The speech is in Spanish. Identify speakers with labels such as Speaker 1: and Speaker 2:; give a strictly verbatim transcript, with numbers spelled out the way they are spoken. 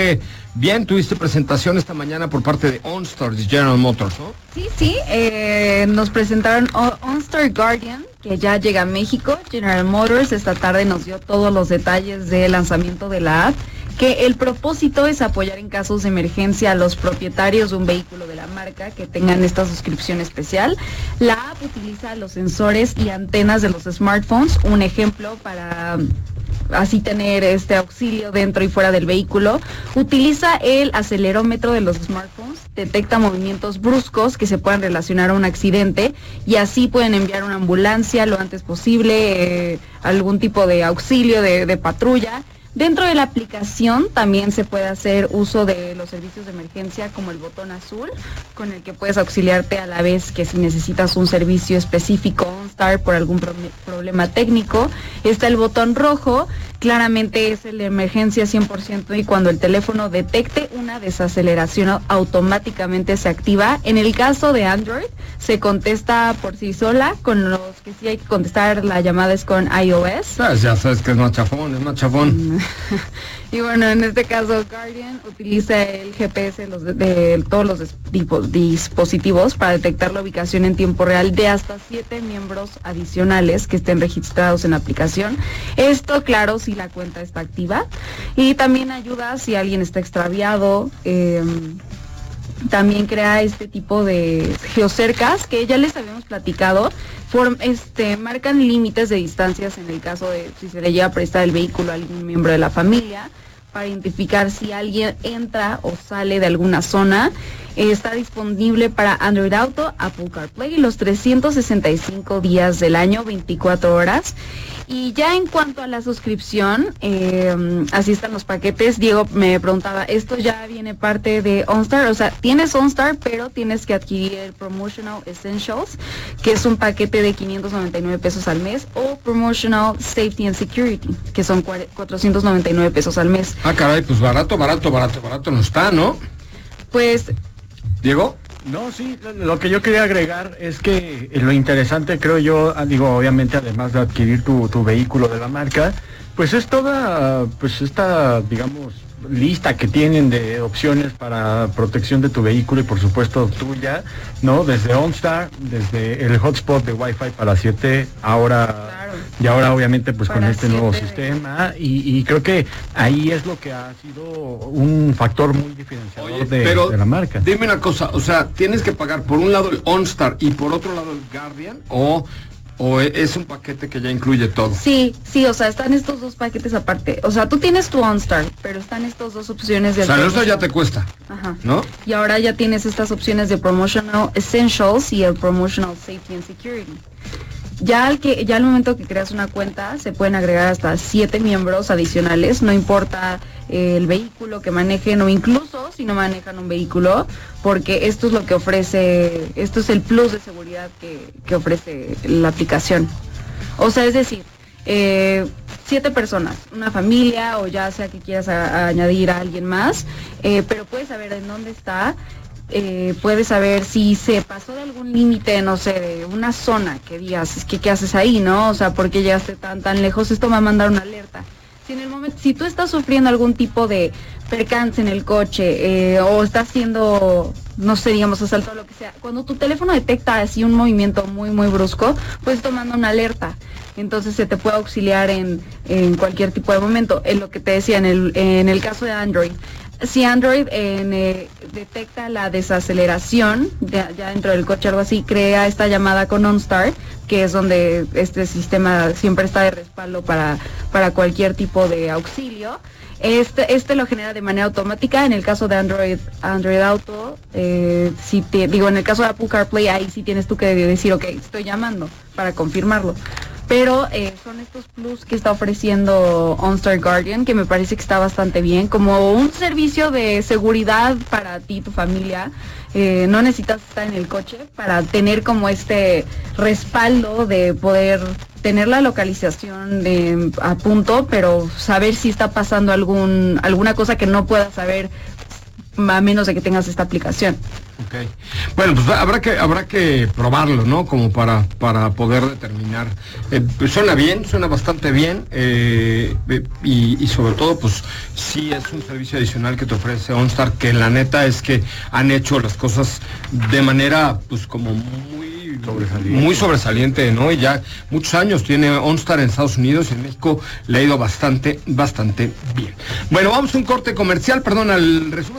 Speaker 1: que bien, tuviste presentación esta mañana por parte de OnStar, de General Motors, ¿no?
Speaker 2: Sí, sí, eh, nos presentaron OnStar Guardian, que ya llega a México. General Motors esta tarde nos dio todos los detalles del lanzamiento de la app, que el propósito es apoyar en casos de emergencia a los propietarios de un vehículo de la marca que tengan esta suscripción especial. La app utiliza los sensores y antenas de los smartphones, un ejemplo para así tener este auxilio dentro y fuera del vehículo. Utiliza el acelerómetro de los smartphones, detecta movimientos bruscos que se puedan relacionar a un accidente y así pueden enviar una ambulancia lo antes posible, eh, algún tipo de auxilio de, de patrulla. Dentro de la aplicación también se puede hacer uso de los servicios de emergencia como el botón azul, con el que puedes auxiliarte a la vez que si necesitas un servicio específico OnStar por algún pro- problema técnico. Está el botón rojo, claramente es el de emergencia cien por ciento y cuando el teléfono detecte una desaceleración automáticamente se activa. En el caso de Android se contesta por sí sola, con los que sí hay que contestar la llamada es con iOS.
Speaker 1: Ah, ya sabes que es más chafón, es más chafón.
Speaker 2: Y bueno, en este caso Guardian utiliza el G P S los de, de todos los dispo, dispositivos para detectar la ubicación en tiempo real de hasta siete miembros adicionales que estén registrados en la aplicación. Esto, claro, si la cuenta está activa. Y también ayuda si alguien está extraviado. Eh, también crea este tipo de geocercas que ya les habíamos platicado. Form, este, marcan límites de distancias en el caso de si se le llega a prestar el vehículo a algún miembro de la familia, para identificar si alguien entra o sale de alguna zona. Eh, está disponible para Android Auto, Apple CarPlay los trescientos sesenta y cinco días del año, veinticuatro horas. Y ya en cuanto a la suscripción, eh, así están los paquetes. Diego me preguntaba, ¿esto ya viene parte de OnStar? O sea, tienes OnStar, pero tienes que adquirir el Promotional Essentials, que es un paquete de quinientos noventa y nueve pesos al mes, o Promotional Safety and Security, que son cuatrocientos noventa y nueve pesos al mes.
Speaker 1: Ah, caray, pues barato, barato, barato, barato no está, ¿no?
Speaker 2: Pues...
Speaker 1: ¿Diego?
Speaker 3: No, sí, lo que yo quería agregar es que lo interesante, creo yo, digo, obviamente, además de adquirir tu, tu vehículo de la marca, pues es toda, pues esta, digamos, lista que tienen de opciones para protección de tu vehículo y por supuesto tuya, ¿no? Desde OnStar, desde el hotspot de Wi-Fi para siete, ahora, claro. Y ahora obviamente pues para con este nuevo sistema, y, y creo que ahí es lo que ha sido un factor muy diferenciador. Oye, de,
Speaker 1: pero
Speaker 3: de la marca.
Speaker 1: Dime una cosa, o sea, ¿tienes que pagar por un lado el OnStar y por otro lado el Guardian, o... ¿O es un paquete que ya incluye todo?
Speaker 2: Sí, sí, o sea, están estos dos paquetes aparte. O sea, tú tienes tu OnStar, pero están estas dos opciones de...
Speaker 1: O sea, el OnStar ya te cuesta.
Speaker 2: Ajá.
Speaker 1: ¿No?
Speaker 2: Y ahora ya tienes estas opciones de Promotional Essentials y el Promotional Safety and Security. Ya al que ya al momento que creas una cuenta se pueden agregar hasta siete miembros adicionales, no importa eh, el vehículo que manejen o incluso si no manejan un vehículo, porque esto es lo que ofrece, esto es el plus de seguridad que, que ofrece la aplicación. O sea, es decir, eh, siete personas, una familia o ya sea que quieras a, a añadir a alguien más, eh, pero puedes saber en dónde está. Eh, puedes saber si se pasó de algún límite, no sé, de una zona que digas, es que qué haces ahí, ¿no? O sea, ¿por qué llegaste tan tan lejos? Esto va a mandar una alerta. Si en el momento, si tú estás sufriendo algún tipo de percance en el coche eh, o estás siendo, no sé, digamos, asaltado o lo que sea, cuando tu teléfono detecta así un movimiento muy muy brusco, pues esto manda una alerta. Entonces se te puede auxiliar en, en cualquier tipo de momento. En lo que te decía, en el, en el caso de Android, si Android eh, detecta la desaceleración de, ya dentro del coche, algo así, crea esta llamada con OnStar, que es donde este sistema siempre está de respaldo para, para cualquier tipo de auxilio. Este, este lo genera de manera automática. En el caso de Android, Android Auto, eh, si te, digo, en el caso de Apple CarPlay, ahí sí tienes tú que decir, ok, estoy llamando para confirmarlo. Pero eh, son estos plus que está ofreciendo OnStar Guardian, que me parece que está bastante bien, como un servicio de seguridad para ti y tu familia. Eh, no necesitas estar en el coche para tener como este respaldo de poder tener la localización de, a punto, pero saber si está pasando algún alguna cosa que no puedas saber a menos de que tengas esta aplicación.
Speaker 1: Okay. Bueno, pues habrá que habrá que probarlo, ¿no? Como para para poder determinar. Eh, pues suena bien, suena bastante bien eh, eh, y, y sobre todo, pues sí es un servicio adicional que te ofrece OnStar, que la neta es que han hecho las cosas de manera, pues como muy sobresaliente. muy sobresaliente, ¿no? Y ya muchos años tiene OnStar en Estados Unidos y en México le ha ido bastante, bastante bien. Bueno, vamos a un corte comercial, perdón, al resumen.